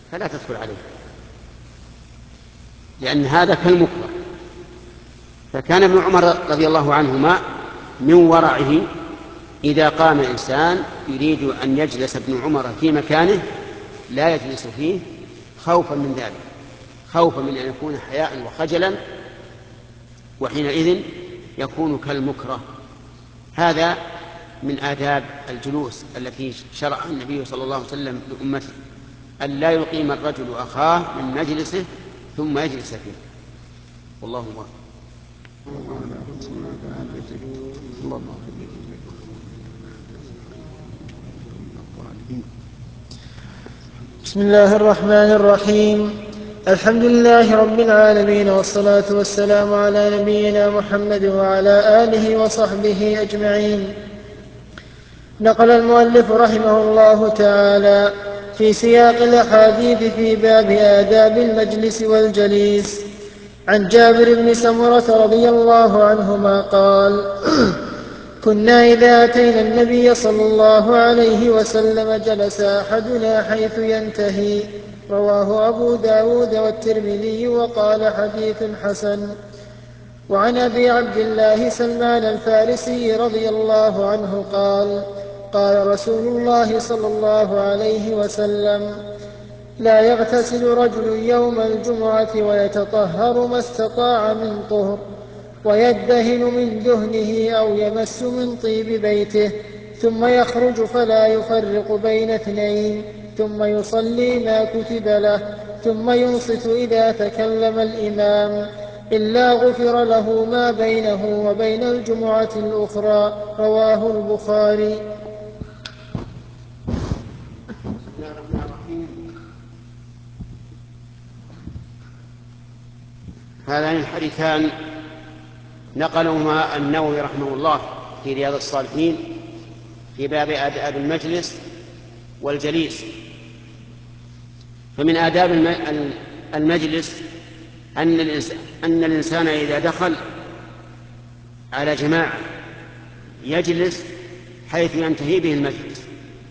فلا تدخل عليه، لأن هذا كالمكره. فكان ابن عمر رضي الله عنهما من ورعه إذا قام إنسان يريد أن يجلس ابن عمر في مكانه لا يجلس فيه خوفا من ذلك، خوفا من أن يكون حياء وخجلا، وحينئذ يكون كالمكره. هذا من آداب الجلوس التي شرع النبي صلى الله عليه وسلم لأمته، أن لا يقيم الرجل أخاه من مجلسه ثم يجلس فيه. والله موفق. بسم الله الرحمن الرحيم. الحمد لله رب العالمين، والصلاة والسلام على نبينا محمد وعلى آله وصحبه أجمعين. نقل المؤلف رحمه الله تعالى في سياق الأحاديث في باب آداب المجلس والجليس عن جابر بن سمرة رضي الله عنهما قال: كنا إذا أتينا النبي صلى الله عليه وسلم جلس أحدنا حيث ينتهي. رواه أبو داود والترمذي وقال: حديث حسن. وعن أبي عبد الله سلمان الفارسي رضي الله عنه قال: قال رسول الله صلى الله عليه وسلم: لا يغتسل رجل يوم الجمعة ويتطهر ما استطاع من طهر، ويدهن من دهنه أو يمس من طيب بيته، ثم يخرج فلا يفرق بين اثنين، ثم يصلي ما كتب له، ثم ينصت إذا تكلم الإمام، إلا غفر له ما بينه وبين الجمعة الأخرى. رواه البخاري. هذان الحديثان نقلهما النووي رحمه الله في رياض الصالحين في باب آداب المجلس والجليس. فمن آداب المجلس أن الإنسان إذا دخل على جماعة يجلس حيث ينتهي به المجلس.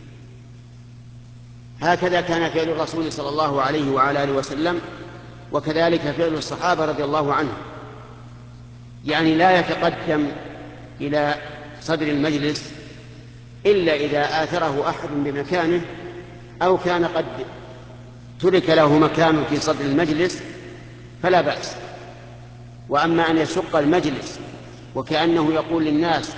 هكذا كان فعل الرسول صلى الله عليه وعلى آله وسلم، وكذلك فعل الصحابة رضي الله عنهم. يعني لا يتقدم إلى صدر المجلس إلا إذا آثره أحد بمكانه، أو كان قد ترك له مكان في صدر المجلس فلا بأس. وأما أن يشق المجلس وكأنه يقول للناس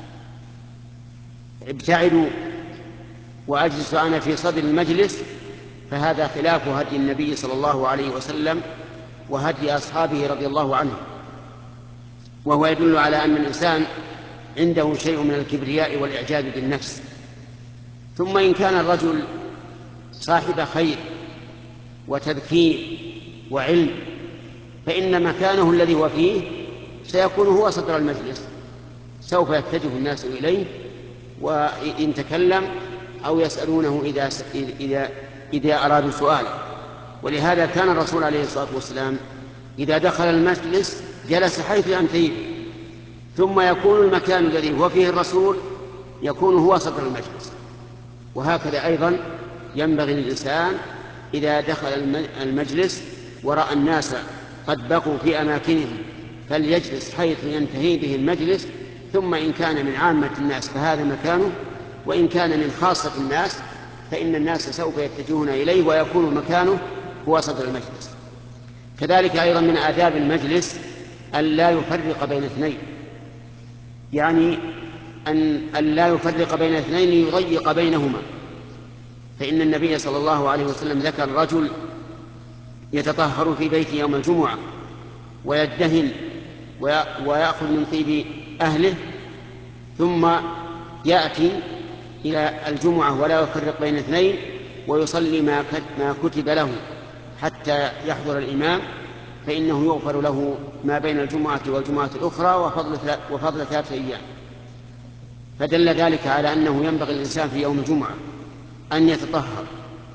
ابتعدوا وأجلس أنا في صدر المجلس، فهذا خلاف هدي النبي صلى الله عليه وسلم وهدي أصحابه رضي الله عنهم، وهو يدل على أن الإنسان عنده شيء من الكبرياء والإعجاب بالنفس. ثم إن كان الرجل صاحب خير وتذكير وعلم فإن مكانه الذي هو فيه سيكون هو صدر المجلس، سوف يتجه الناس إليه وإن تكلم أو يسألونه إذا أرادوا سؤالا. ولهذا كان الرسول عليه الصلاة والسلام إذا دخل المجلس جلس حيث ينتهي، ثم يكون المكان الذي هو فيه الرسول يكون هو صدر المجلس. وهكذا أيضا ينبغي للإنسان إذا دخل المجلس ورأى الناس قد بقوا في أماكنهم فليجلس حيث ينتهي به المجلس، ثم إن كان من عامة الناس فهذا مكانه، وإن كان من خاصة الناس فإن الناس سوف يتجهون إليه ويكون مكانه هو صدر المجلس. كذلك أيضا من آداب المجلس أن لا يفرق بين اثنين، يعني أن لا يفرق بين اثنين يضيق بينهما. فإن النبي صلى الله عليه وسلم ذكر رجل يتطهر في بيته يوم الجمعة ويدهن ويأخذ من طيب أهله، ثم يأتي إلى الجمعة ولا يفرق بين اثنين ويصلي ما كتب له حتى يحضر الإمام، فإنه يغفر له ما بين الجمعة والجمعة الأخرى وفضل 3 أيام. فدل ذلك على أنه ينبغي الإنسان في يوم الجمعة أن يتطهر،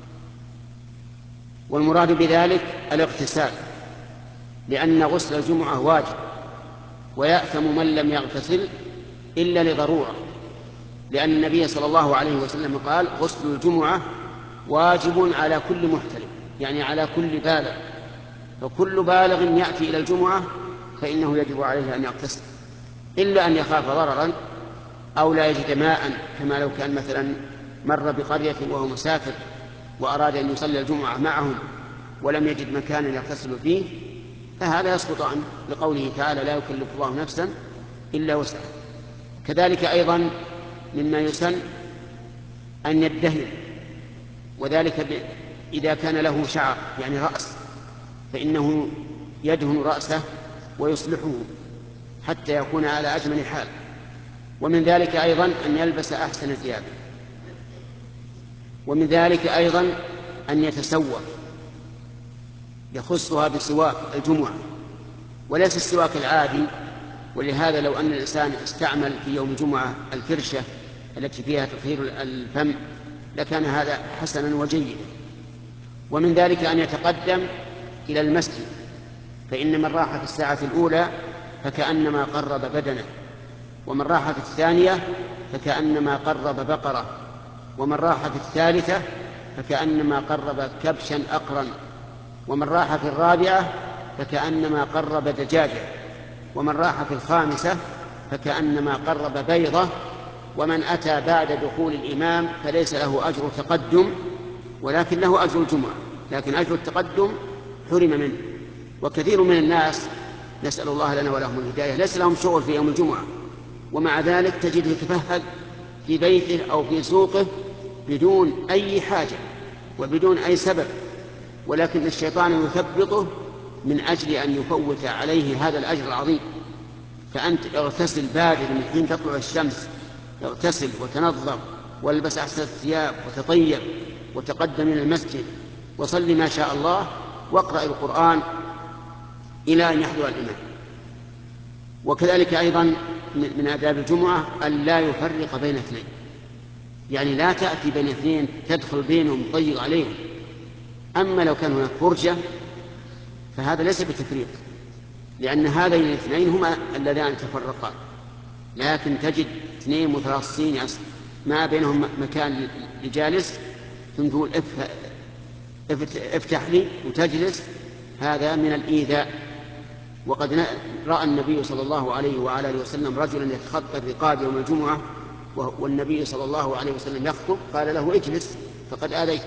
والمراد بذلك الاغتسال، لأن غسل الجمعة واجب، ويأثم من لم يغتسل إلا لضرورة، لأن النبي صلى الله عليه وسلم قال: غسل الجمعة واجب على كل محتلم. يعني على كل بالغ، فكل بالغ يأتي إلى الجمعة فإنه يجب عليه أن يغتسل، إلا أن يخاف ضررا أو لا يجد ماء، كما لو كان مثلا مر بقرية وهو مسافر وأراد أن يصلي الجمعة معهم ولم يجد مكانا يغتسل فيه، فهذا يسقط عنه، لقوله تعالى: لا يكلف الله نفسا إلا وسعها. كذلك أيضا مما يسن أن يدهن، وذلك إذا كان له شعر يعني رأس، فإنه يدهن رأسه ويصلحه حتى يكون على أجمل حال. ومن ذلك أيضا أن يلبس أحسن ثيابه، ومن ذلك أيضا أن يتسوق، يخصها بسواك الجمعة وليس السواك العادي. ولهذا لو أن الإنسان استعمل في يوم الجمعة الفرشة التي فيها تطهير الفم لكان هذا حسنا وجيدا. ومن ذلك أن يتقدم إلى المسجد، فإن من راح في الساعة الأولى فكأنما قرب بدنه، ومن راح في الثانية فكأنما قرب بقرة، ومن راح في الثالثة فكأنما قرب كبشا أقرا، ومن راح في الرابعة فكأنما قرب دجاجة، ومن راح في الخامسة فكأنما قرب بيضة. ومن أتى بعد دخول الإمام فليس له أجر تقدم ولكن له أجر الجمعة، لكن أجر التقدم حرم منه. وكثير من الناس، نسأل الله لنا ولهم الهداية، ليس لهم شغل في يوم الجمعة، ومع ذلك تجده يتفهد في بيته أو في سوقه بدون أي حاجة وبدون أي سبب، ولكن الشيطان يثبطه من أجل أن يفوت عليه هذا الأجر العظيم. فأنت اغتسل بادر من حين تطلع الشمس، اغتسل وتنظف والبس أحسن الثياب وتطيب وتقدم إلى المسجد وصل ما شاء الله واقرأ القرآن إلى أن يحضر الإمام. وكذلك أيضا من آداب الجمعة أن لا يفرق بين اثنين، يعني لا تأتي بين اثنين تدخل بينهم تضيق عليهم. أما لو كان هناك فرجة فهذا ليس بتفريق، لأن هذين الاثنين هما اللذان تفرقا، لكن تجد اثنين متراصين ما بينهم مكان لجالس ثم تقول افتح لي وتجلس، هذا من الإيذاء. وقد رأى النبي صلى الله عليه وعلى آله وسلم رجلا يتخطى الرقاب يوم الجمعة والنبي صلى الله عليه وسلم يخطب، قال له: اجلس فقد آذيت.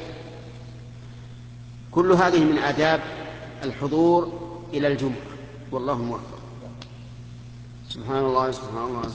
كل هذه من آداب الحضور إلى الجمعة، والله موفق. سبحان الله سبحان الله.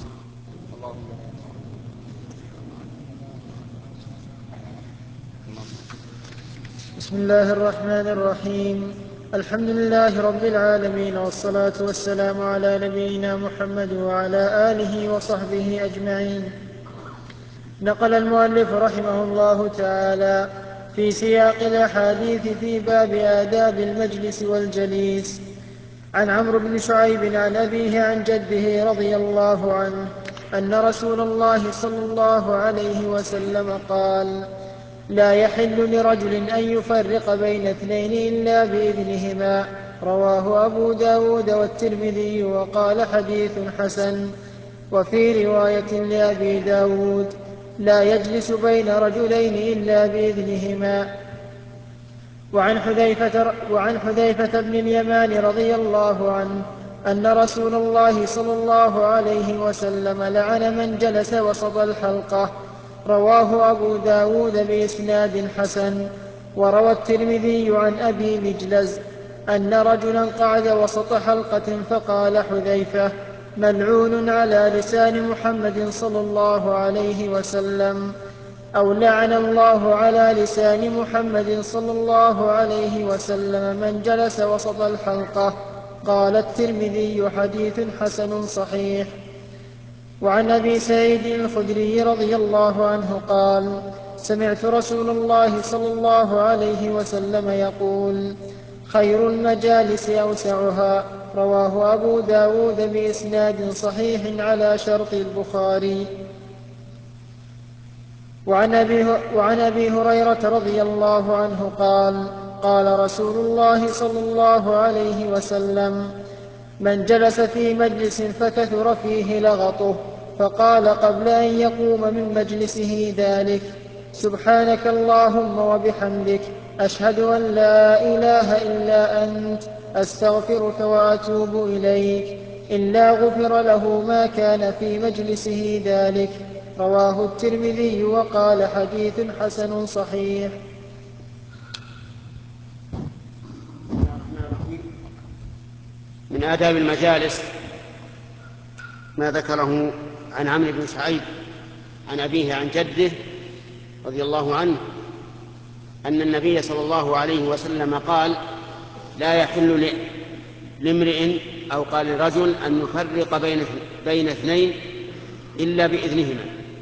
بسم الله الرحمن الرحيم. الحمد لله رب العالمين، والصلاة والسلام على نبينا محمد وعلى آله وصحبه أجمعين. نقل المؤلف رحمه الله تعالى في سياق الأحاديث في باب آداب المجلس والجليس عن عمرو بن شعيب عن أبيه عن جده رضي الله عنه أن رسول الله صلى الله عليه وسلم قال: لا يحل لرجل أن يفرق بين اثنين إلا بإذنهما. رواه أبو داود والترمذي وقال: حديث حسن. وفي رواية لأبي داود: لا يجلس بين رجلين إلا بإذنهما. وعن حذيفة بن اليمان رضي الله عنه أن رسول الله صلى الله عليه وسلم لعن من جلس وسط الحلقة. رواه أبو داود بإسناد حسن. وروى الترمذي عن أبي مجلز أن رجلا قعد وسط حلقة فقال حذيفة: ملعون على لسان محمد صلى الله عليه وسلم، أو لعن الله على لسان محمد صلى الله عليه وسلم من جلس وسط الحلقة. قال الترمذي: حديث حسن صحيح. وعن أبي سعيد الخدري رضي الله عنه قال: سمعت رسول الله صلى الله عليه وسلم يقول: خير المجالس أوسعها. رواه أبو داود بإسناد صحيح على شرط البخاري. وعن أبي هريرة رضي الله عنه قال: قال رسول الله صلى الله عليه وسلم: من جلس في مجلس فكثر فيه لغطه فقال قبل أن يقوم من مجلسه ذلك: سبحانك اللهم وبحمدك أشهد أن لا إله إلا أنت أستغفرك وأتوب إليك، إلا غفر له ما كان في مجلسه ذلك. رواه الترمذي وقال حديث حسن صحيح. من آداب المجالس ما ذكره عن عمرو بن شعيب عن أبيه عن جده رضي الله عنه أن النبي صلى الله عليه وسلم قال: لا يحل لامرئ أو قال لرجل أن يفرق بين اثنين إلا بإذنهما.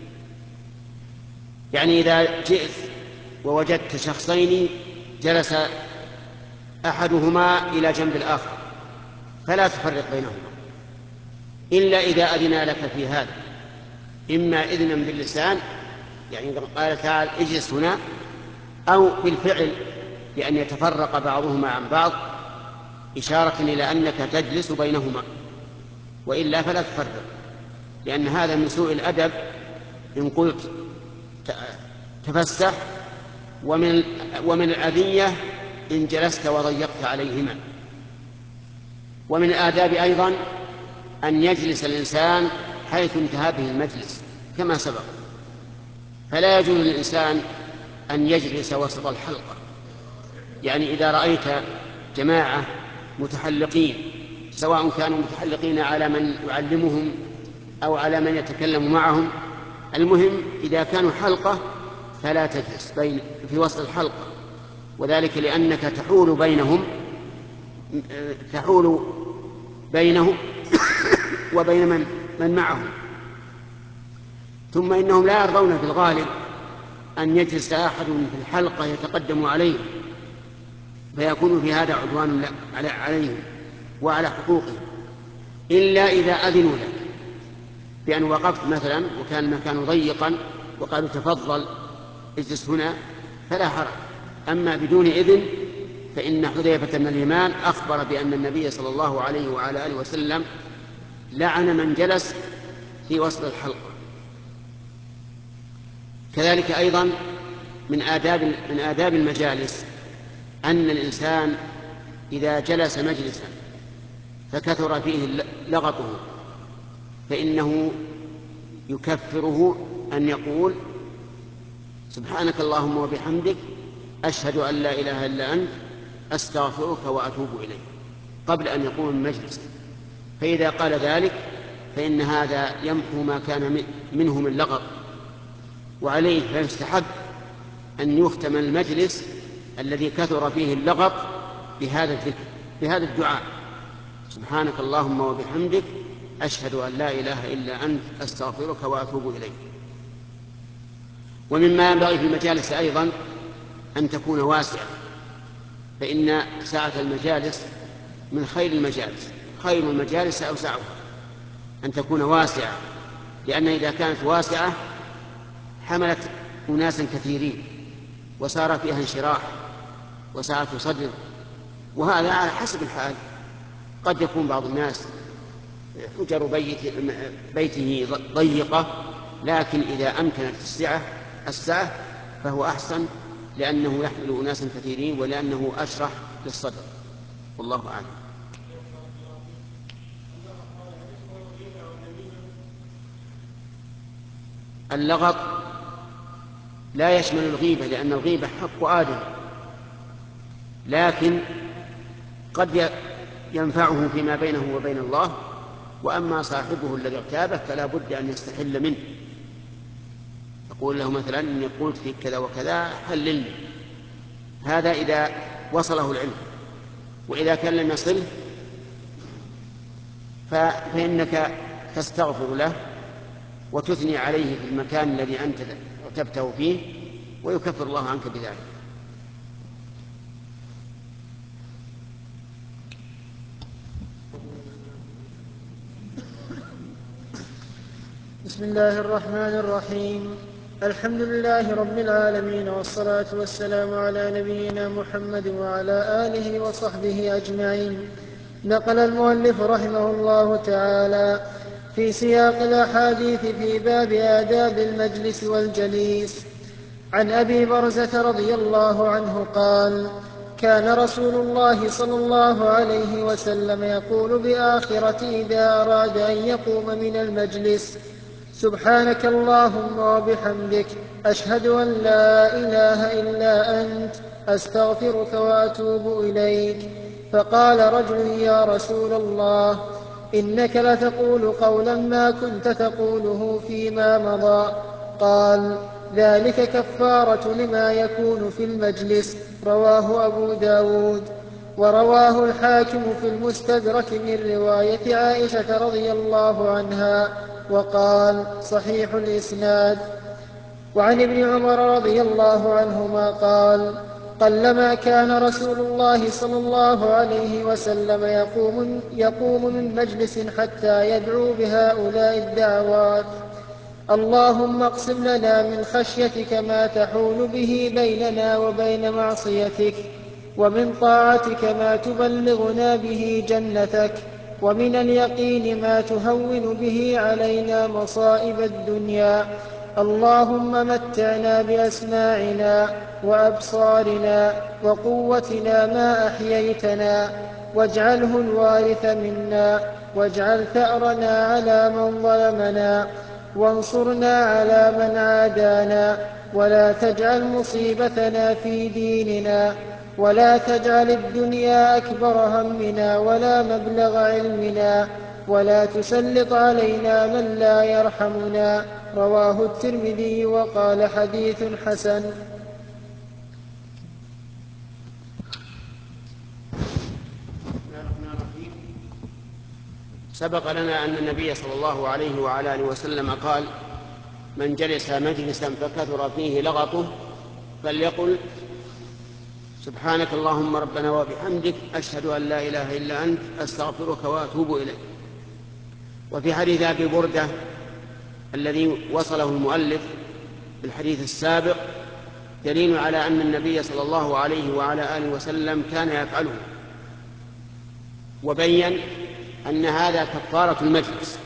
يعني إذا جئت ووجدت شخصين جلس أحدهما إلى جنب الآخر فلا تفرق بينهما إلا إذا أذن لك في هذا، إما إذنا باللسان يعني قال تعالى اجلس هنا، أو بالفعل بأن يتفرق بعضهما عن بعض إشارة إلى أنك تجلس بينهما، وإلا فلا تفرق، لأن هذا من سوء الأدب إن قلت تفسح، ومن الأذية إن جلست وضيقت عليهما. ومن الآداب أيضا أن يجلس الإنسان حيث انتهى به المجلس كما سبق، فلا يجوز للإنسان أن يجلس وسط الحلقة. يعني إذا رأيت جماعة متحلقين، سواء كانوا متحلقين على من يعلمهم أو على من يتكلم معهم، المهم إذا كانوا حلقة فلا تجلس في وسط الحلقة، وذلك لأنك تحول بينهم وبين من معهم. ثم إنهم لا يرضون في الغالب أن يجلس أحد في الحلقة يتقدم عليهم، فيكون في هذا عدوان عليهم وعلى حقوقهم، إلا إذا أذنوا لك بأن وقفت مثلا وكان المكان ضيقا وقالوا تفضل اجلس هنا فلا حرج. أما بدون إذن فإن حذيفة بن اليمان أخبر بأن النبي صلى الله عليه وعلى آله وسلم لعن من جلس في وسط الحلقة. كذلك أيضا من آداب المجالس أن الإنسان إذا جلس مجلسا فكثر فيه لغطه فإنه يكفره أن يقول سبحانك اللهم وبحمدك أشهد أن لا إله إلا أنت أستغفرك وأتوب إليك قبل أن يقوم من مجلسه. فإذا قال ذلك فإن هذا يمحو ما كان منه من لغط، وعليه فيستحب أن يختم المجلس الذي كثر فيه اللغط بهذا الذكر، بهذا الدعاء: سبحانك اللهم وبحمدك أشهد أن لا إله إلا أنت أستغفرك وأتوب إليك. ومما ينبغي في المجالس أيضا أن تكون واسعة، فإن سعة المجالس من خير المجالس، خير المجالس أوسعها، أن تكون واسعة، لأن إذا كانت واسعة حملت أناسا كثيرين وصار فيها انشراح وسعة صدر، وهذا على حسب الحال. قد يكون بعض الناس حجر بيته ضيقة، لكن إذا أمكنت السعة فهو أحسن، لأنه يحمل أناسا كثيرين ولأنه أشرح للصدر، والله أعلم. اللغط لا يشمل الغيبة، لأن الغيبة حق آدم، لكن قد ينفعه فيما بينه وبين الله، وأما صاحبه الذي اغتابه فلا بد أن يستحل منه، يقول له مثلا إني قلت فيك كذا وكذا حللني، هذا إذا وصله العلم. وإذا كان لم يصله فإنك تستغفر له وتثني عليه في المكان الذي أنت اغتبته فيه، ويكفر الله عنك بذلك. بسم الله الرحمن الرحيم. الحمد لله رب العالمين، والصلاة والسلام على نبينا محمد وعلى آله وصحبه أجمعين. نقل المؤلف رحمه الله تعالى في سياق الأحاديث في باب آداب المجلس والجليس عن أبي برزة رضي الله عنه قال: كان رسول الله صلى الله عليه وسلم يقول بآخرة إذا أراد أن يقوم من المجلس: سبحانك اللهم وبحمدك، أشهد أن لا إله إلا أنت، أستغفرك وأتوب إليك. فقال رجل: يا رسول الله، إنك لتقول قولا ما كنت تقوله فيما مضى. قال: ذلك كفارة لما يكون في المجلس. رواه أبو داود. ورواه الحاكم في المستدرك من رواية عائشة رضي الله عنها، وقال: صحيح الإسناد. وعن ابن عمر رضي الله عنهما قال: قلما كان رسول الله صلى الله عليه وسلم يقوم من مجلس حتى يدعو بهؤلاء الدعوات: اللهم اقسم لنا من خشيتك ما تحول به بيننا وبين معصيتك، ومن طاعتك ما تبلغنا به جنتك، ومن اليقين ما تهون به علينا مصائب الدنيا. اللهم متعنا بأسماعنا وأبصارنا وقوتنا ما أحييتنا، واجعله الوارث منا، واجعل ثأرنا على من ظلمنا، وانصرنا على من عادانا، ولا تجعل مصيبتنا في ديننا، ولا تجعل الدنيا أكبر همنا ولا مبلغ علمنا، ولا تسلط علينا من لا يرحمنا. رواه الترمذي وقال: حديث حسن. سبق لنا أن النبي صلى الله عليه وعلى آله وسلم قال: من جلس مجلسا فكثر فيه لغطه فليقل: سبحانك اللهم ربنا وبحمدك، أشهد أن لا إله إلا أنت، أستغفرك وأتوب إليك. وفي حديث أبي بردة الذي وصله المؤلف في الحديث السابق دليل على أن النبي صلى الله عليه وعلى آله وسلم كان يفعله، وبين أن هذا كفارة المجلس.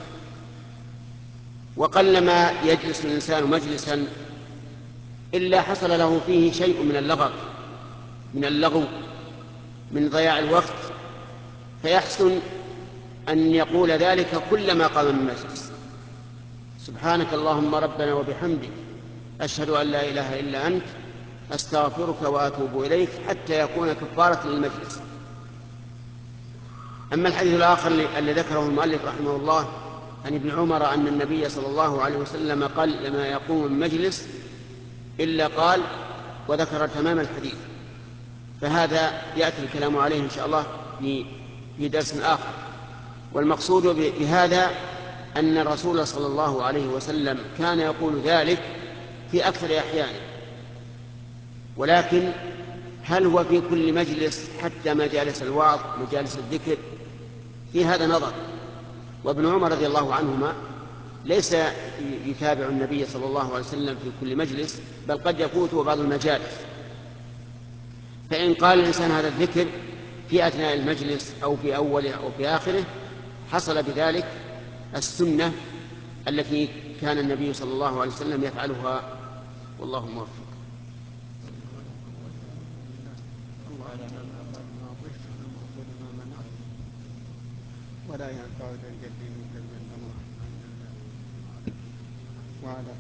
وقلما يجلس الإنسان مجلسا إلا حصل له فيه شيء من اللغو من ضياع الوقت، فيحسن أن يقول ذلك كلما قام من مجلس: سبحانك اللهم ربنا وبحمدك، أشهد أن لا إله إلا أنت، أستغفرك وأتوب إليك، حتى يكون كفارة للمجلس. أما الحديث الآخر الذي ذكره المؤلف رحمه الله عن ابن عمر أن النبي صلى الله عليه وسلم قال: لما يقوم من مجلس إلا قال، وذكر تمام الحديث. فهذا يأتي الكلام عليه إن شاء الله في درس آخر. والمقصود بهذا أن الرسول صلى الله عليه وسلم كان يقول ذلك في أكثر أحيانه، ولكن هل هو في كل مجلس حتى مجالس الوعظ مجالس الذكر؟ في هذا نظر. وابن عمر رضي الله عنهما ليس يتابع النبي صلى الله عليه وسلم في كل مجلس، بل قد يفوته بعض المجالس. فإن قال الإنسان هذا الذكر في أثناء المجلس أو في أوله أو في آخره حصل بذلك السنة التي كان النبي صلى الله عليه وسلم يفعلها، والله موفق. ولا ينفع ذا الجد منك الجد وعلى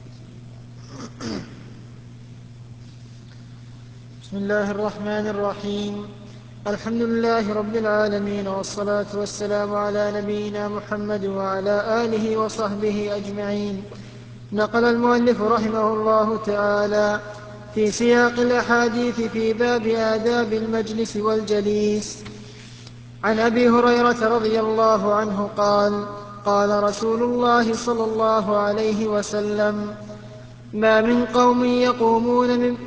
بسم الله الرحمن الرحيم. الحمد لله رب العالمين، والصلاة والسلام على نبينا محمد وعلى آله وصحبه أجمعين. نقل المؤلف رحمه الله تعالى في سياق الأحاديث في باب آداب المجلس والجليس عن أبي هريرة رضي الله عنه قال: قال رسول الله صلى الله عليه وسلم: ما من قوم يقومون من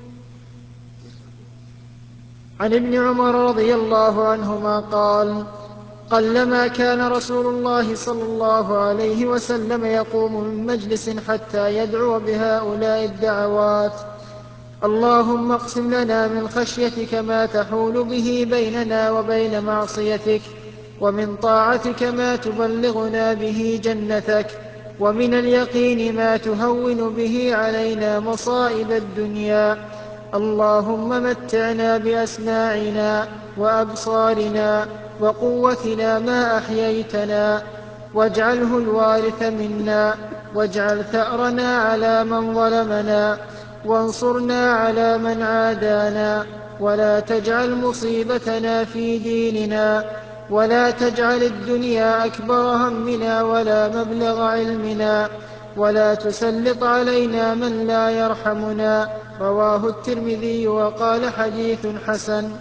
عن ابن عمر رضي الله عنهما قال: قلما كان رسول الله صلى الله عليه وسلم يقوم من مجلس حتى يدعو بهؤلاء الدعوات: اللهم اقسم لنا من خشيتك ما تحول به بيننا وبين معصيتك، ومن طاعتك ما تبلغنا به جنتك، ومن اليقين ما تهون به علينا مصائب الدنيا. اللهم متعنا بأسماعنا وأبصارنا وقوتنا ما أحييتنا، واجعله الوارث منا، واجعل ثأرنا على من ظلمنا، وانصرنا على من عادانا، ولا تجعل مصيبتنا في ديننا، ولا تجعل الدنيا أكبر همنا ولا مبلغ علمنا، ولا تسلط علينا من لا يرحمنا. رواه الترمذي وقال حديث حسن.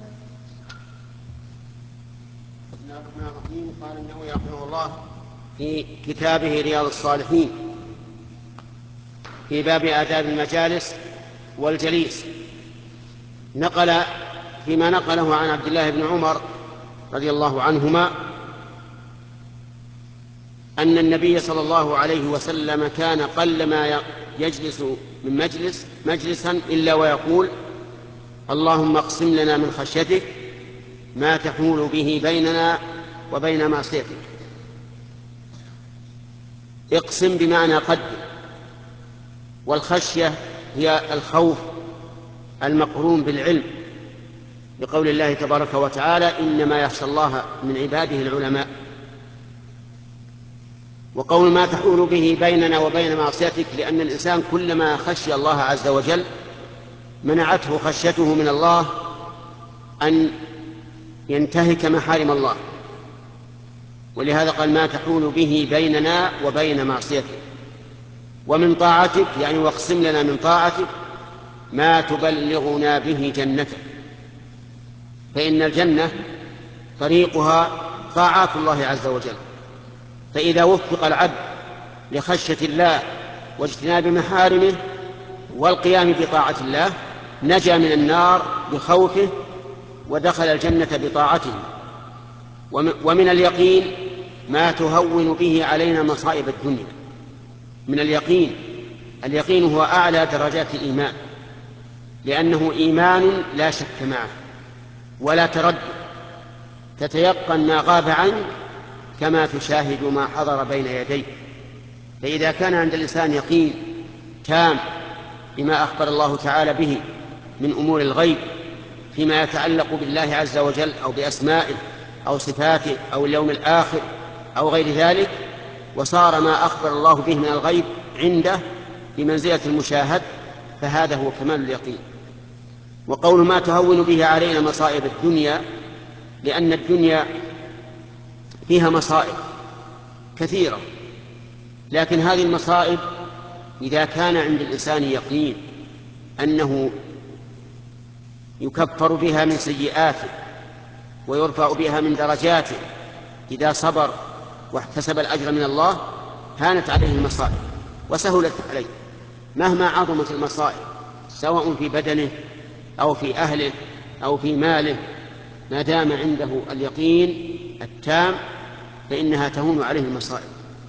قال النووي رحمه الله في كتابه رياض الصالحين في باب آداب المجالس والجليس، نقل فيما نقله عن عبد الله بن عمر رضي الله عنهما أن النبي صلى الله عليه وسلم كان قلما يجلس من مجلسا إلا ويقول: اللهم اقسم لنا من خشيتك ما تحول به بيننا وبين معصيتك. اقسم بمعنى قدر، والخشية هي الخوف المقرون بالعلم، لقول الله تبارك وتعالى: إنما يخشى الله من عباده العلماء. وقول ما تحول به بيننا وبين معصيتك، لأن الإنسان كلما خشي الله عز وجل منعته خشيته من الله أن ينتهك محارم الله، ولهذا قال: ما تحول به بيننا وبين معصيتك. ومن طاعتك يعني واقسم لنا من طاعتك ما تبلغنا به جنتك، فإن الجنة طريقها طاعات الله عز وجل، فإذا وفق العبد لخشية الله واجتناب محارمه والقيام بطاعة الله نجا من النار بخوفه ودخل الجنة بطاعته. ومن اليقين ما تهون به علينا مصائب الدنيا. من اليقين هو أعلى درجات الإيمان، لأنه إيمان لا شك معه ولا تردد، تتيقن ما غاب عنك كما تشاهد ما حضر بين يديك. فإذا كان عند الإنسان يقين تام بما أخبر الله تعالى به من أمور الغيب فيما يتعلق بالله عز وجل أو بأسمائه أو صفاته أو اليوم الآخر أو غير ذلك، وصار ما أخبر الله به من الغيب عنده بمنزلة المشاهد، فهذا هو كمال اليقين. وقول ما تهون به علينا مصائب الدنيا، لأن الدنيا فيها مصائب كثيرة، لكن هذه المصائب إذا كان عند الإنسان يقين أنه يكفر بها من سيئاته ويرفع بها من درجاته إذا صبر واحتسب الأجر من الله، هانت عليه المصائب وسهلت عليه مهما عظمت المصائب، سواء في بدنه أو في أهله أو في ماله، ما دام عنده اليقين التام فإنها تهون عليه المصائب.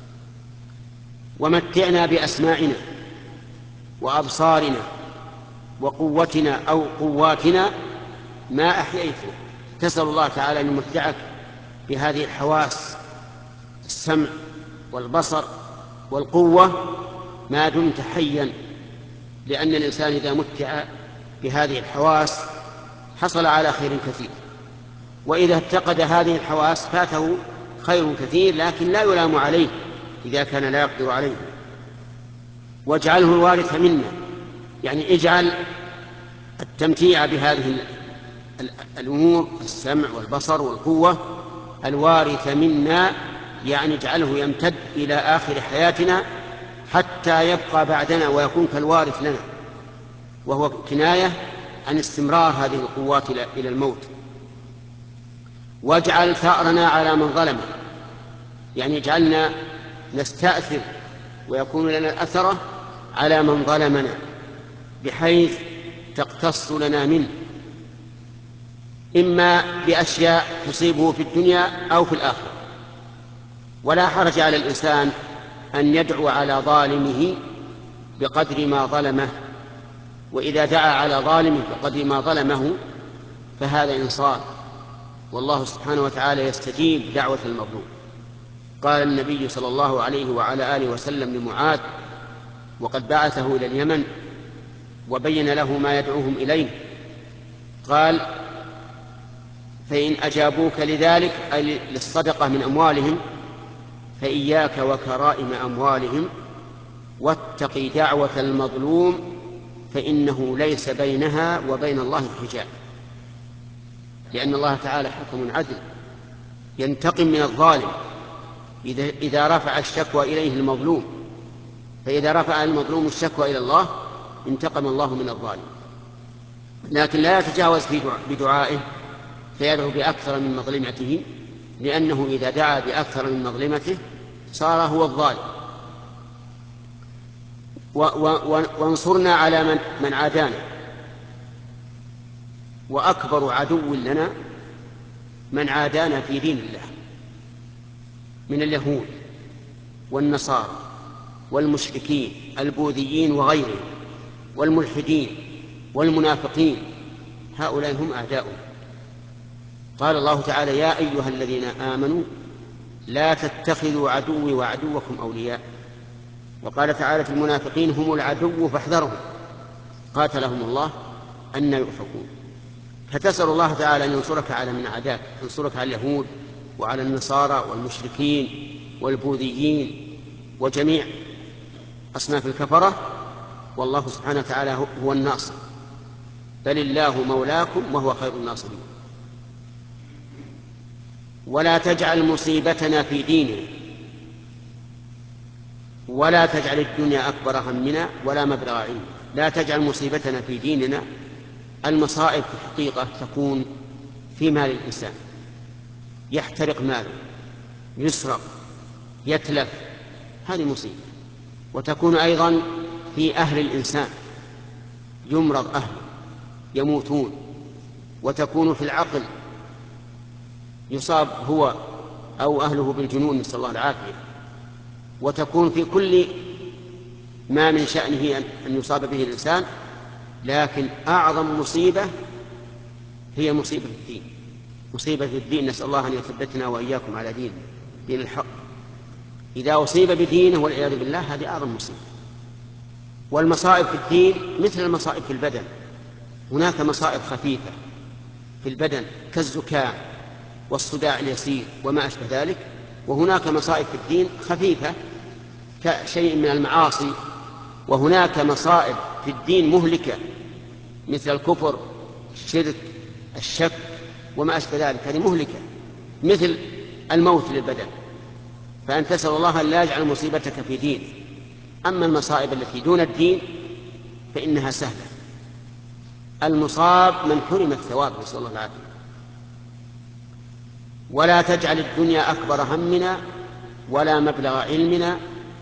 ومتعنا بأسماعنا وأبصارنا وقوتنا أو قواتنا ما أحييتنا. تسأل الله تعالى أن يمتعك بهذه الحواس، السمع والبصر والقوة، ما دمت حيا، لأن الإنسان إذا متع بهذه الحواس حصل على خير كثير، وإذا افتقد هذه الحواس فاته خير كثير، لكن لا يلام عليه إذا كان لا يقدر عليه. واجعله الوارث منا، يعني اجعل التمتيع بهذه الأمور السمع والبصر والقوة الوارث منا، يعني اجعله يمتد إلى آخر حياتنا حتى يبقى بعدنا ويكون كالوارث لنا، وهو كناية عن استمرار هذه القوات إلى الموت. واجعل ثأرنا على من ظلمه، يعني اجعلنا نستأثر ويكون لنا الأثرة على من ظلمنا بحيث تقتص لنا منه، إما بأشياء تصيبه في الدنيا أو في الآخرة. ولا حرج على الإنسان أن يدعو على ظالمه بقدر ما ظلمه، وإذا دعا على ظالمه بقدر ما ظلمه فهذا إنصاف، والله سبحانه وتعالى يستجيب دعوة المظلوم. قال النبي صلى الله عليه وعلى آله وسلم لمعاذ وقد بعثه إلى اليمن وبين له ما يدعوهم إليه، قال: فإن أجابوك لذلك أي للصدقة من أموالهم فإياك وكرائم أموالهم واتقي دعوة المظلوم فإنه ليس بينها وبين الله حجاب. لأن الله تعالى حكم عدل ينتقم من الظالم إذا رفع الشكوى إليه المظلوم، فإذا رفع المظلوم الشكوى إلى الله انتقم الله من الظالم، لكن لا يتجاوز بدعائه فيدعو بأكثر من مظلمته، لأنه إذا دعا بأكثر من مظلمته صار هو الظالم. وانصرنا على من عادانا. وأكبر عدو لنا من عادانا في دين الله من اليهود والنصارى والمشركين البوذيين وغيرهم والملحدين والمنافقين، هؤلاء هم أعداؤنا. قال الله تعالى: يا أيها الذين آمنوا لا تتخذوا عدوي وعدوكم أولياء. وقال تعالى في المنافقين: هم العدو فاحذرهم قاتلهم الله أن يؤفكون. فتسأل الله تعالى أن ينصرك على من عاداك، ينصرك على اليهود وعلى النصارى والمشركين والبوذيين وجميع أصناف الكفرة، والله سبحانه وتعالى هو الناصر، بل الله مولاكم وهو خير الناصرين. ولا تجعل مصيبتنا في ديننا ولا تجعل الدنيا أكبر همنا ولا مبلغ علمنا. لا تجعل مصيبتنا في ديننا. المصائب في الحقيقة تكون في مال الإنسان، يحترق ماله، يسرق، يتلف، هذه مصيبة. وتكون أيضا في أهل الإنسان، يمرض أهله يموتون. وتكون في العقل، يصاب هو أو أهله بالجنون، نسأل الله العافية. وتكون في كل ما من شأنه أن يصاب به الإنسان. لكن أعظم مصيبة هي مصيبة الدين، مصيبة الدين. نسأل الله أن يثبتنا وإياكم على دين الحق. إذا أصيب بدينه والعياذ بالله هذه أعظم مصيبة. والمصائب في الدين مثل المصائب في البدن. هناك مصائب خفيفة في البدن كالزكام والصداع اليسير وما أشبه ذلك، وهناك مصائب في الدين خفيفة كشيء من المعاصي. وهناك مصائب في الدين مهلكة مثل الكفر، الشرك، الشك وما أشبه ذلك، هذه مهلكة مثل الموت للبدن. فأن تسأل الله أن لا يجعل مصيبتك في دين. أما المصائب التي دون الدين فإنها سهلة. المصاب من حرم الثواب، نسأل الله العافية. ولا تجعل الدنيا أكبر همنا ولا مبلغ علمنا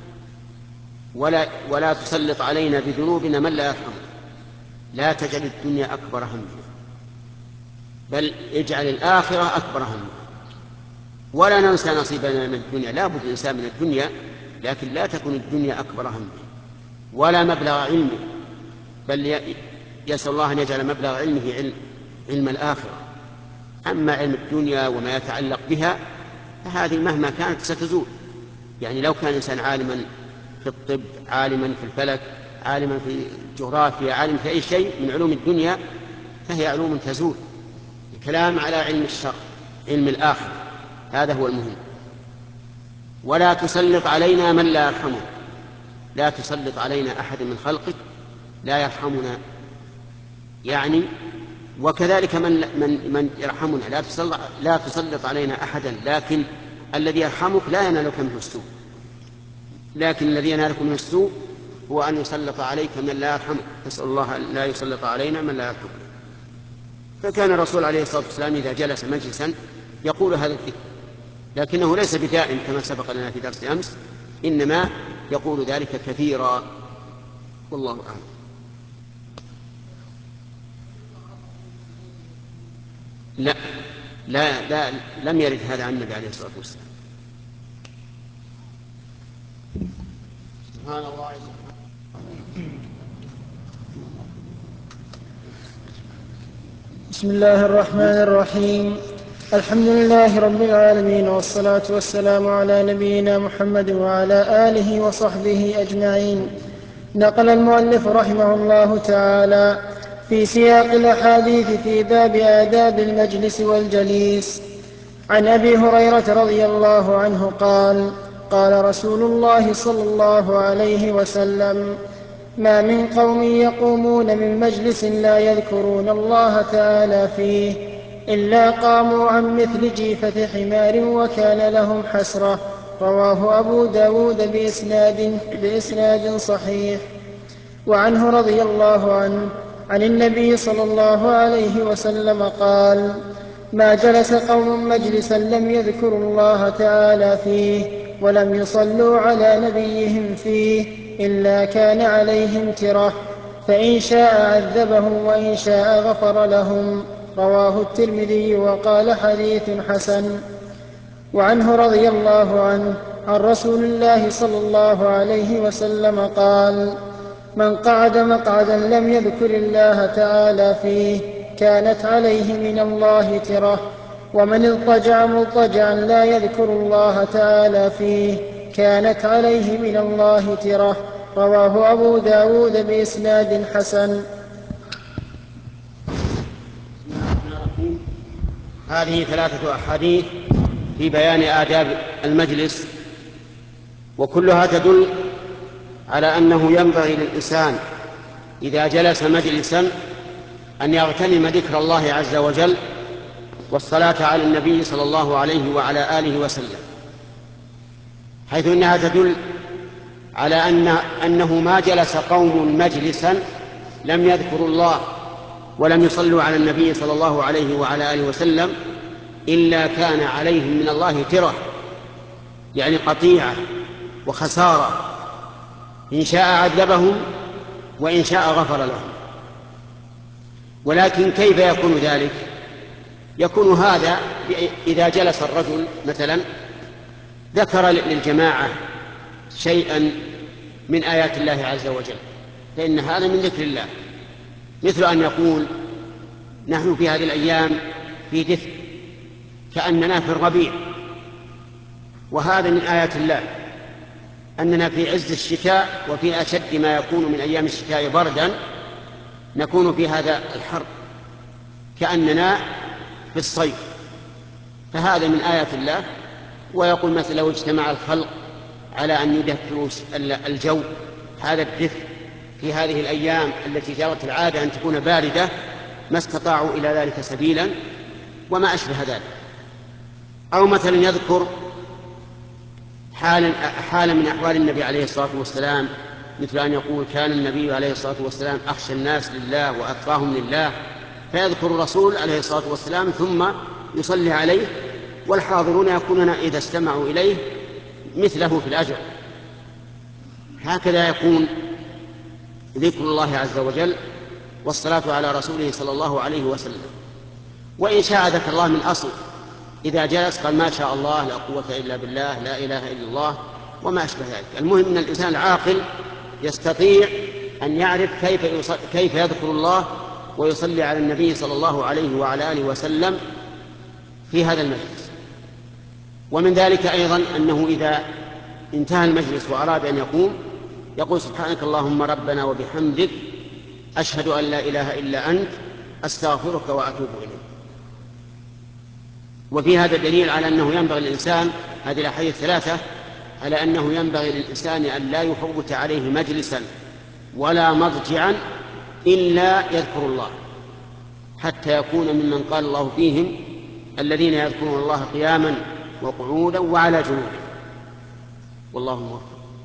ولا تسلط علينا بذنوبنا من لا يرحمنا. لا تجعل الدنيا أكبر همنا، بل اجعل الآخرة أكبر همنا. ولا ننسى نصيبنا من الدنيا. لا بد الإنسان من الدنيا، لكن لا تكون الدنيا أكبر همه ولا مبلغ علمه، بل يسأل الله أن يجعل مبلغ علمه علم الآخرة. أما علم الدنيا وما يتعلق بها فهذه مهما كانت ستزول. يعني لو كان الإنسان عالما في الطب، عالما في الفلك، عالما في الجغرافيا، عالما في أي شيء من علوم الدنيا، فهي علوم تزول. الكلام على علم الشرع، علم الآخرة، هذا هو المهم. ولا تسلط علينا من لا يرحمنا. لا تسلط علينا أحد من خلقك لا يرحمنا، يعني وكذلك من يرحمنا. لا تسلط علينا أحدا، لكن الذي يرحمك لا ينالك منه السوء. لكن الذي ينالك منه السوء هو أن يسلط عليك من لا يرحمك. نسأل الله أن لا يسلط علينا من لا يرحمك. فكان الرسول عليه الصلاة والسلام إذا جلس مجلسا يقول هذا الذكر، لكنه ليس بدائم كما سبق لنا في درس أمس، إنما يقول ذلك كثيرا، والله أعلم. لا لم يرد هذا عن النبي عليه الصلاة والسلام. سبحان الله. بسم الله الرحمن الرحيم. الحمد لله رب العالمين، والصلاة والسلام على نبينا محمد وعلى آله وصحبه أجمعين. نقل المؤلف رحمه الله تعالى في سياق الأحاديث في باب آداب المجلس والجليس عن أبي هريرة رضي الله عنه قال: قال رسول الله صلى الله عليه وسلم: ما من قوم يقومون من مجلس لا يذكرون الله تعالى فيه إلا قاموا عن مثل جيفة حمار وكان لهم حسرة. رواه أبو داود بإسناد صحيح. وعنه رضي الله عنه عن النبي صلى الله عليه وسلم قال: ما جلس قوم مجلسا لم يذكروا الله تعالى فيه ولم يصلوا على نبيهم فيه إلا كان عليهم ترة، فإن شاء عذبهم وإن شاء غفر لهم. رواه الترمذي وقال: حديث حسن. وعنه رضي الله عنه عن رسول الله صلى الله عليه وسلم قال: من قعد مقعدا لم يذكر الله تعالى فيه كانت عليه من الله ترة، ومن اضطجع مضطجعا لا يذكر الله تعالى فيه كانت عليه من الله ترة. رواه أبو داود بإسناد حسن. هذه 3 أحاديث في بيان آداب المجلس، وكلها تدل على أنه ينبغي للإنسان إذا جلس مجلسا أن يغتنم ذكر الله عز وجل والصلاة على النبي صلى الله عليه وعلى آله وسلم، حيث إنها تدل على أنه ما جلس قوم مجلسا لم يذكروا الله ولم يصلوا على النبي صلى الله عليه وعلى آله وسلم إلا كان عليهم من الله ترة، يعني قطيعة وخسارة، إن شاء عذبهم وإن شاء غفر لهم. ولكن كيف يكون ذلك؟ يكون هذا إذا جلس الرجل مثلا ذكر للجماعة شيئا من آيات الله عز وجل، فإن هذا من ذكر الله، مثل أن يقول: نحن في هذه الأيام في دفء كأننا في الربيع، وهذا من آيات الله، أننا في عز الشتاء وفي أشد ما يكون من أيام الشتاء بردا نكون في هذا الحر كأننا في الصيف، فهذا من آيات الله. ويقول مثلا: لو اجتمع الخلق على أن يدفئوا الجو، هذا الدفء في هذه الأيام التي جرت العادة أن تكون باردة، ما استطاعوا إلى ذلك سبيلا، وما أشبه ذلك. أو مثلا يذكر حالا من أحوال النبي عليه الصلاة والسلام، مثل أن يقول: كان النبي عليه الصلاة والسلام أخشى الناس لله وأتقاهم لله، فيذكر الرسول عليه الصلاة والسلام ثم يصلي عليه، والحاضرون يكونون إذا استمعوا إليه مثله في الأجر. هكذا يكون ذكر الله عز وجل والصلاة على رسوله صلى الله عليه وسلم. وإن شاء ذكر الله من أصل، إذا جلس قال: ما شاء الله لا قوة إلا بالله، لا إله إلا الله، وما أشبه ذلك. المهم أن الإنسان العاقل يستطيع أن يعرف كيف يذكر الله ويصلي على النبي صلى الله عليه وعلى آله وسلم في هذا المجلس. ومن ذلك أيضا أنه إذا انتهى المجلس وأراد أن يقوم يقول: سبحانك اللهم ربنا وبحمدك، أشهد أن لا إله إلا أنت، أستغفرك وأتوب إليك. وفي هذا دليل على أنه ينبغي للإنسان، هذه الأحاديث 3 على أنه ينبغي للإنسان أن لا يفوت عليه مجلسا ولا مضجعا إلا يذكر الله، حتى يكون ممن قال الله فيهم: الذين يذكرون الله قياما وقعودا وعلى جنوبهم. والله موفق.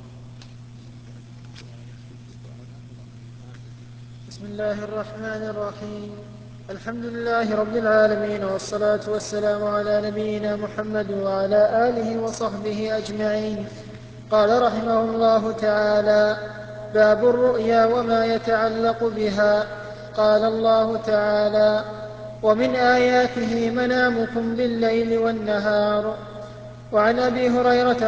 بسم الله الرحمن الرحيم. الحمد لله رب العالمين، والصلاة والسلام على نبينا محمد وعلى آله وصحبه أجمعين. قال رحمه الله تعالى: باب الرؤيا وما يتعلق بها. قال الله تعالى: ومن آياته منامكم بالليل والنهار. وعن أبي هريرة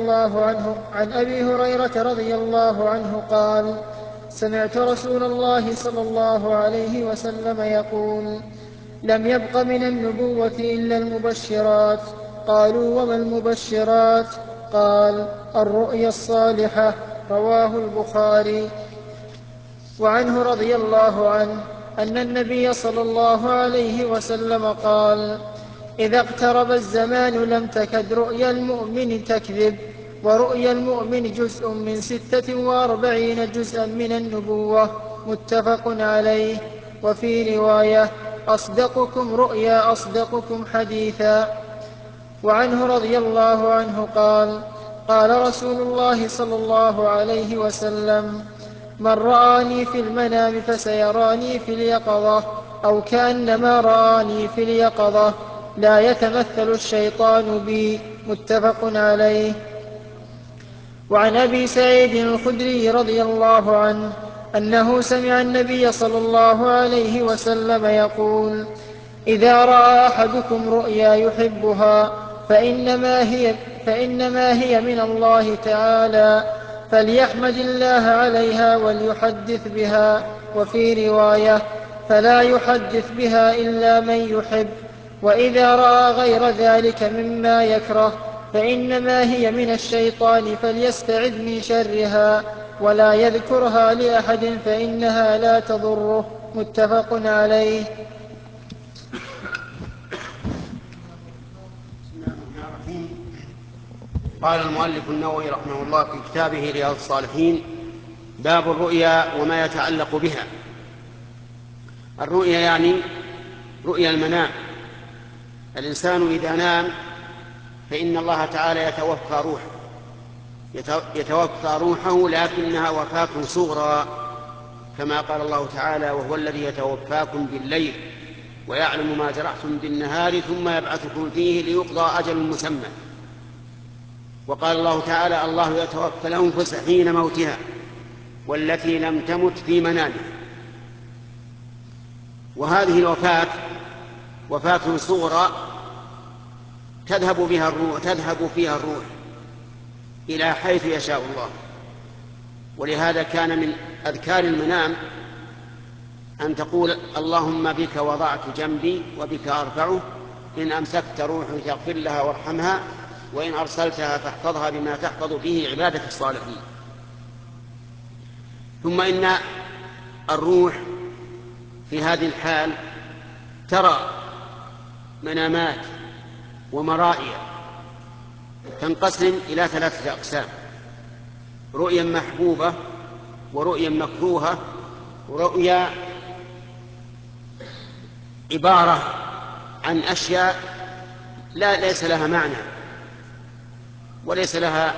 رضي الله عنه قال: سمعت رسول الله صلى الله عليه وسلم يقول: لم يبق من النبوة إلا المبشرات. قالوا وما المبشرات؟ قال الرؤيا الصالحة. رواه البخاري. وعنه رضي الله عنه أن النبي صلى الله عليه وسلم قال إذا اقترب الزمان لم تكد رؤيا المؤمن تكذب، ورؤيا المؤمن جزء من 46 جزءا من النبوة. متفق عليه. وفي رواية أصدقكم رؤيا أصدقكم حديثا. وعنه رضي الله عنه قال قال رسول الله صلى الله عليه وسلم من رآني في المنام فسيراني في اليقظة، أو كأنما رآني في اليقظة. لا يتمثل الشيطان بي. متفق عليه. وعن أبي سعيد الخدري رضي الله عنه أنه سمع النبي صلى الله عليه وسلم يقول إذا رأى أحدكم رؤيا يحبها فإنما هي من الله تعالى، فليحمد الله عليها وليحدث بها. وفي رواية فلا يحدث بها إلا من يحب. وإذا رأى غير ذلك مما يكره فإنما هي من الشيطان، فليستعذ من شرها ولا يذكرها لأحد فإنها لا تضره. متفق عليه. قال المؤلف النووي رحمه الله في كتابه رياض الصالحين: باب الرؤيا وما يتعلق بها. الرؤيا يعني رؤيا المنام. الإنسان إذا نام فإن الله تعالى يتوفى روحه، لكنها وفاة صغرى، كما قال الله تعالى: وهو الذي يتوفاكم بالليل ويعلم ما جرحتم بالنهار ثم يبعثكم فيه ليقضى أجل مسمى. وقال الله تعالى: الله يتوفى الأنفس حين موتها والتي لم تمت في منامها. وهذه الوفاة وفاة صغرى تذهب فيها الروح إلى حيث يشاء الله. ولهذا كان من أذكار المنام أن تقول: اللهم بك وضعت جنبي وبك أرفعه، إن أمسكت روحي فاغفر لها وارحمها، وإن أرسلتها فاحفظها بما تحفظ به عبادك الصالحين. ثم إن الروح في هذه الحال ترى منامات ومرائي تنقسم إلى 3 أقسام: رؤيا محبوبة، ورؤيا مكروهة، ورؤيا عبارة عن أشياء ليس لها معنى وليس لها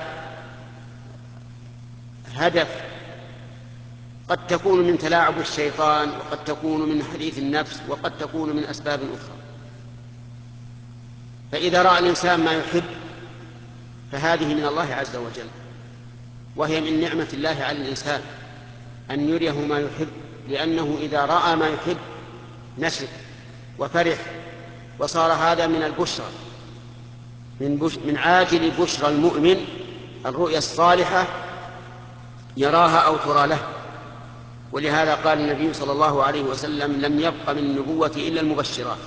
هدف، قد تكون من تلاعب الشيطان، وقد تكون من حديث النفس، وقد تكون من أسباب أخرى. فإذا رأى الإنسان ما يحب فهذه من الله عز وجل، وهي من نعمة الله على الإنسان أن يريه ما يحب، لأنه إذا رأى ما يحب نشط وفرح، وصار هذا من البشرى، من عاجل بشرى المؤمن الرؤيا الصالحة يراها أو ترى له. ولهذا قال النبي صلى الله عليه وسلم: لم يبق من النبوة إلا المبشرات.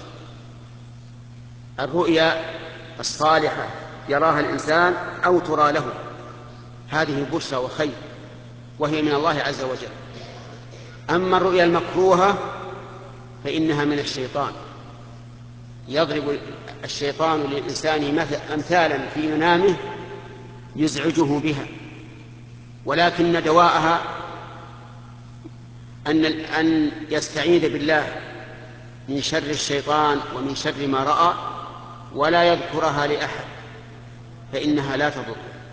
الرؤيا الصالحة يراها الإنسان أو ترى له، هذه بشرى وخير، وهي من الله عز وجل. أما الرؤيا المكروهة فإنها من الشيطان، يضرب الشيطان للإنسان أمثالا في منامه يزعجه بها، ولكن دواءها أن يستعيذ بالله من شر الشيطان ومن شر ما رأى، ولا يذكرها لأحد فإنها لا تضر.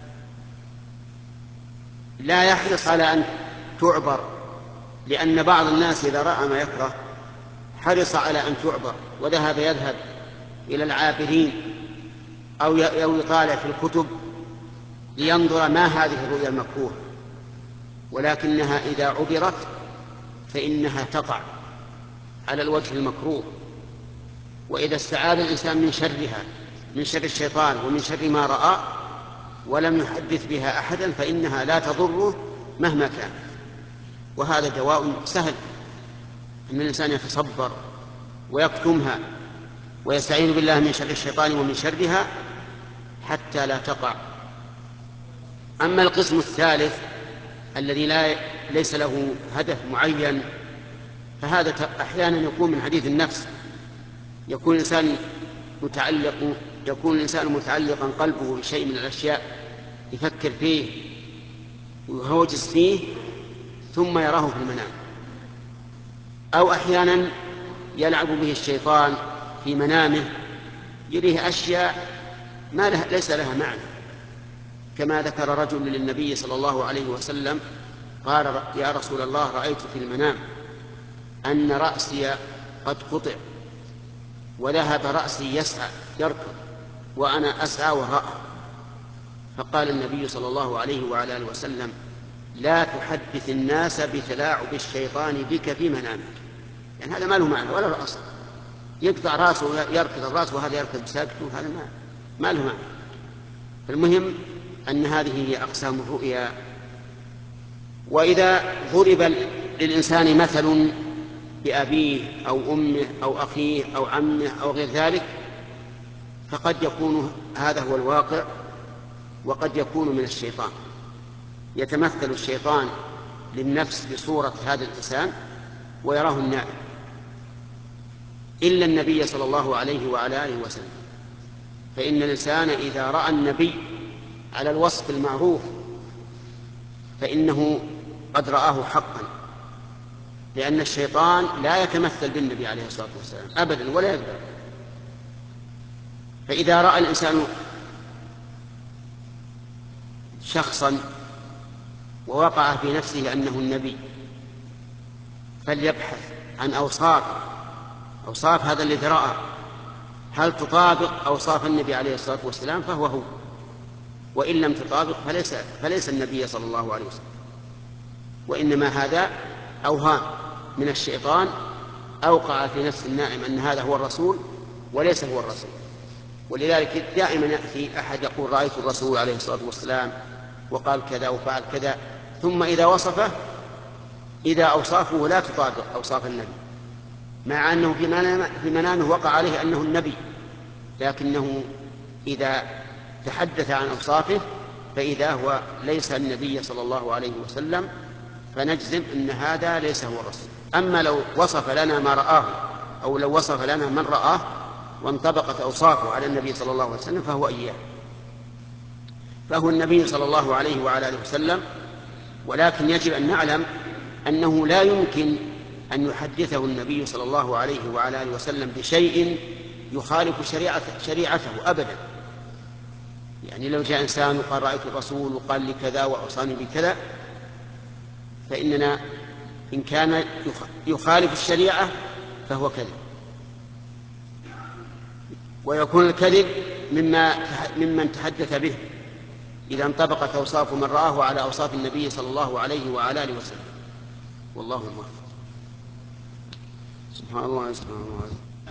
لا يحرص على أن تعبر، لأن بعض الناس إذا رأى ما يكره حرص على أن تعبر، يذهب إلى العابرين أو يطالع في الكتب لينظر ما هذه الرؤيا المكروهة، ولكنها إذا عبرت فإنها تقع على الوجه المكروه. وإذا استعاذ الإنسان من شرها، من شر الشيطان ومن شر ما رأى، ولم يحدث بها أحدا، فإنها لا تضره مهما كان. وهذا دواء سهل أن الإنسان يتصبر ويكتمها ويستعين بالله من شر الشيطان ومن شرها حتى لا تقع. أما القسم الثالث الذي ليس له هدف معين، فهذا أحيانا يكون من حديث النفس، يكون الإنسان متعلقا قلبه بشيء من الأشياء يفكر فيه ويهوجس فيه ثم يراه في المنام، أو أحيانا يلعب به الشيطان في منامه يريه أشياء ليس لها معنى، كما ذكر رجل للنبي صلى الله عليه وسلم قال: يا رسول الله، رأيت في المنام أن رأسي قد قطع وذهب رأسي يسعى يركض وأنا أسعى وراءه. فقال النبي صلى الله عليه وعلى آله وسلم: لا تحدث الناس بتلاعب الشيطان بك في منامك. يعني هذا ما له معنى ولا له أصل، يقطع رأسه يركض الرأس وهذا يركض ساكته، هذا ما له معنى. فالمهم أن هذه هي أقسام الرؤيا. وإذا ضرب للإنسان مثل بأبيه أو أمه أو أخيه أو عمه أو غير ذلك، فقد يكون هذا هو الواقع وقد يكون من الشيطان. يتمثل الشيطان للنفس بصورة هذا الإنسان ويراه النائم، إلا النبي صلى الله عليه وعلى آله وسلم، فإن الإنسان إذا رأى النبي على الوصف المعروف فإنه قد رآه حقا، لأن الشيطان لا يتمثل بالنبي عليه الصلاة والسلام أبدا ولا يقدر. فإذا رأى الإنسان شخصا ووقع في نفسه أنه النبي فليبحث عن أوصاف هذا الذي رأى هل تطابق أوصاف النبي عليه الصلاة والسلام فهو، وإن لم تطابق فليس النبي صلى الله عليه وسلم، وإنما هذا أوهام من الشيطان أوقع في نفس النائم أن هذا هو الرسول وليس هو الرسول. ولذلك دائما يأتي أحد يقول: رأيت الرسول عليه الصلاة والسلام وقال كذا وفعل كذا، ثم إذا وصفه إذا أوصافه لا تطابق أوصاف النبي، مع أنه في منامه وقع عليه أنه النبي، لكنه إذا تحدث عن أوصافه فإذا هو ليس النبي صلى الله عليه وسلم، فنجزم أن هذا ليس هو الرسول. أما لو وصف لنا ما رآه أو لو وصف لنا من رآه وانطبقت أوصافه على النبي صلى الله عليه وسلم فهو إياه، فهو النبي صلى الله عليه وعلى آله وسلم. ولكن يجب أن نعلم أنه لا يمكن أن يحدثه النبي صلى الله عليه وعلى آله وسلم بشيء يخالف شريعته أبدا. يعني لو جاء إنسان وقال: رأيت الرسول وقال لي كذا وأوصاني بكذا، فإننا إن كان يخالف الشريعة فهو كذب، ويكون الكذب ممن تحدث به إذا انطبقت أوصاف من رآه على أوصاف النبي صلى الله عليه وعلى آله وسلم. والله الموفق. سبحان الله سبحان الله.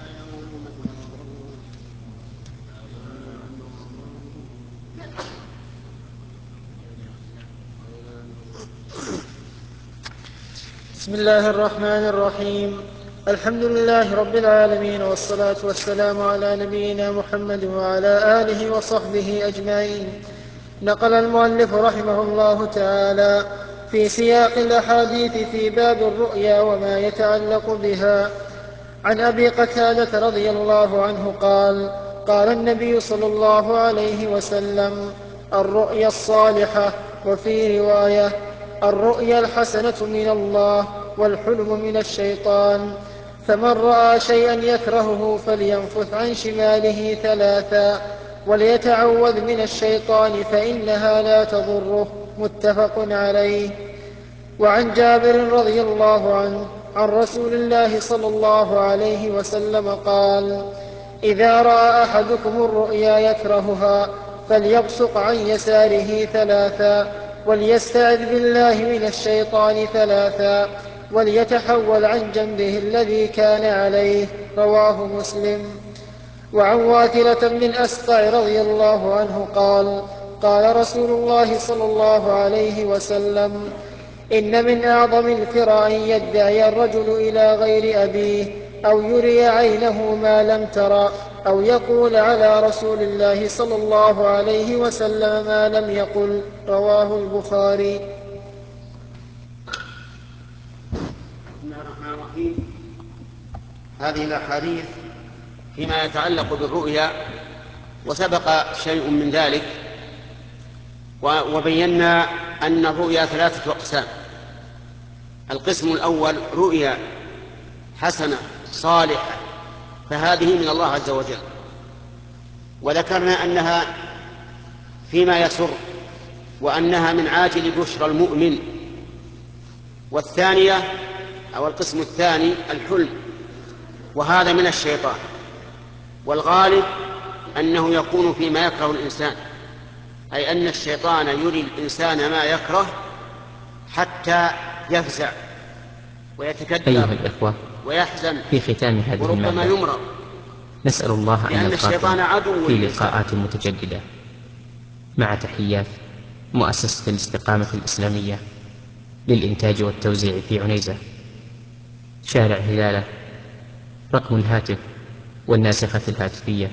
بسم الله الرحمن الرحيم. الحمد لله رب العالمين، والصلاة والسلام على نبينا محمد وعلى آله وصحبه أجمعين. نقل المؤلف رحمه الله تعالى في سياق الأحاديث في باب الرؤيا وما يتعلق بها عن أبي قتادة رضي الله عنه قال: قال النبي صلى الله عليه وسلم: الرؤيا الصالحة، وفي رواية: الرؤيا الحسنة من الله والحلم من الشيطان. فمن رأى شيئا يكرهه فلينفث عن شماله 3 وليتعوذ من الشيطان فإنها لا تضره. متفق عليه. وعن جابر رضي الله عنه عن رسول الله صلى الله عليه وسلم قال: إذا رأى أحدكم الرؤيا يكرهها فليبصق عن يساره 3 وليستعذ بالله من الشيطان 3 وليتحول عن جنبه الذي كان عليه. رواه مسلم. وعن واثلة بن الأسقع رضي الله عنه قال: قال رسول الله صلى الله عليه وسلم: إن من أعظم الفرع أن يدعي الرجل إلى غير أبيه أو يري عينه ما لم ترى، أو يقول على رسول الله صلى الله عليه وسلم ما لم يقل. رواه البخاري. بسم الله الرحمن الرحيم. هذه الأحاديث فيما يتعلق بالرؤيا، وسبق شيء من ذلك، وبينا أن الرؤيا 3 أقسام. القسم الأول رؤيا حسنة صالحة، فهذه من الله عز وجل، وذكرنا أنها فيما يسر، وأنها من عاجل بشرى المؤمن. والثانية أو القسم الثاني الحلم، وهذا من الشيطان، والغالب أنه يكون فيما يكره الإنسان، أي أن الشيطان يري الإنسان ما يكره حتى يفزع ويتكدر أيها الإخوة، ويحزن في ختام هذه وربما المادة يمرض، نسأل الله أن لأن الشيطان نلقاكم عدو في للإنسان. لقاءات متجددة، مع تحيات مؤسسة الاستقامة الإسلامية للإنتاج والتوزيع في عنيزة، شارع هلالة. رقم الهاتف والناسخة الهاتفية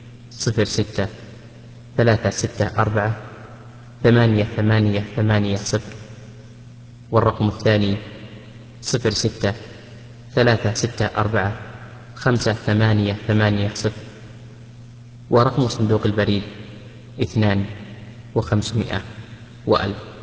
06-364-8880، والرقم الثاني 06-364-5880، ورقم صندوق البريد 2500 و1000.